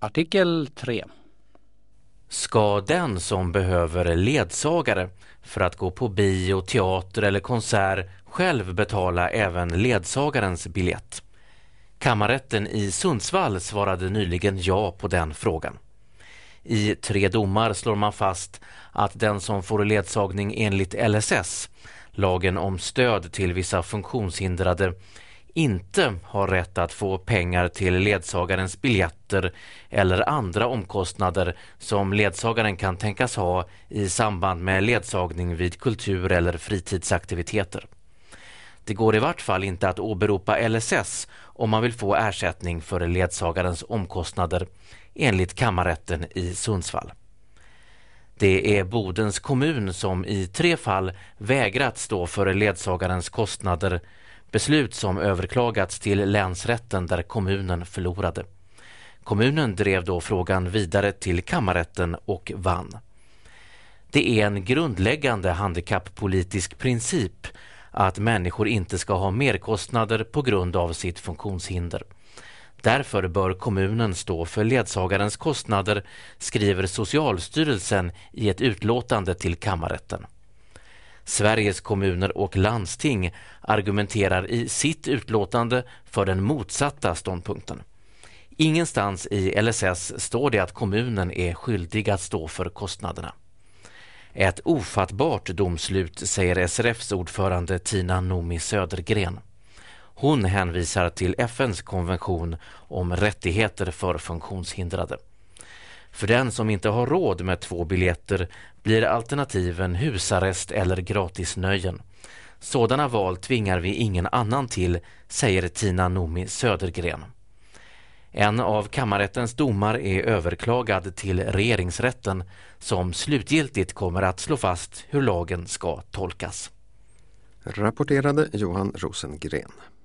Artikel 3. Ska den som behöver ledsagare för att gå på bio, teater eller konsert själv betala även ledsagarens biljett? Kammarrätten i Sundsvall svarade nyligen ja på den frågan. I 3 domar slår man fast att den som får ledsagning enligt LSS, lagen om stöd till vissa funktionshindrade, inte har rätt att få pengar till ledsagarens biljetter eller andra omkostnader som ledsagaren kan tänkas ha i samband med ledsagning vid kultur- eller fritidsaktiviteter. Det går i vart fall inte att åberopa LSS om man vill få ersättning för ledsagarens omkostnader, enligt kammarrätten i Sundsvall. Det är Bodens kommun som i 3 fall vägrat stå för ledsagarens kostnader, beslut som överklagats till länsrätten där kommunen förlorade. Kommunen drev då frågan vidare till kammarrätten och vann. Det är en grundläggande handikapppolitisk princip att människor inte ska ha merkostnader på grund av sitt funktionshinder. Därför bör kommunen stå för ledsagarens kostnader, skriver Socialstyrelsen i ett utlåtande till kammarrätten. Sveriges kommuner och landsting argumenterar i sitt utlåtande för den motsatta ståndpunkten. Ingenstans i LSS står det att kommunen är skyldig att stå för kostnaderna. Ett ofattbart domslut, säger SRFs ordförande Tina Noomi Södergren. Hon hänvisar till FN:s konvention om rättigheter för funktionshindrade. För den som inte har råd med 2 biljetter blir alternativen husarrest eller gratisnöjen. Sådana val tvingar vi ingen annan till, säger Tina Noomi Södergren. En av kammarrättens domar är överklagad till regeringsrätten som slutgiltigt kommer att slå fast hur lagen ska tolkas. Rapporterade Johan Rosengren.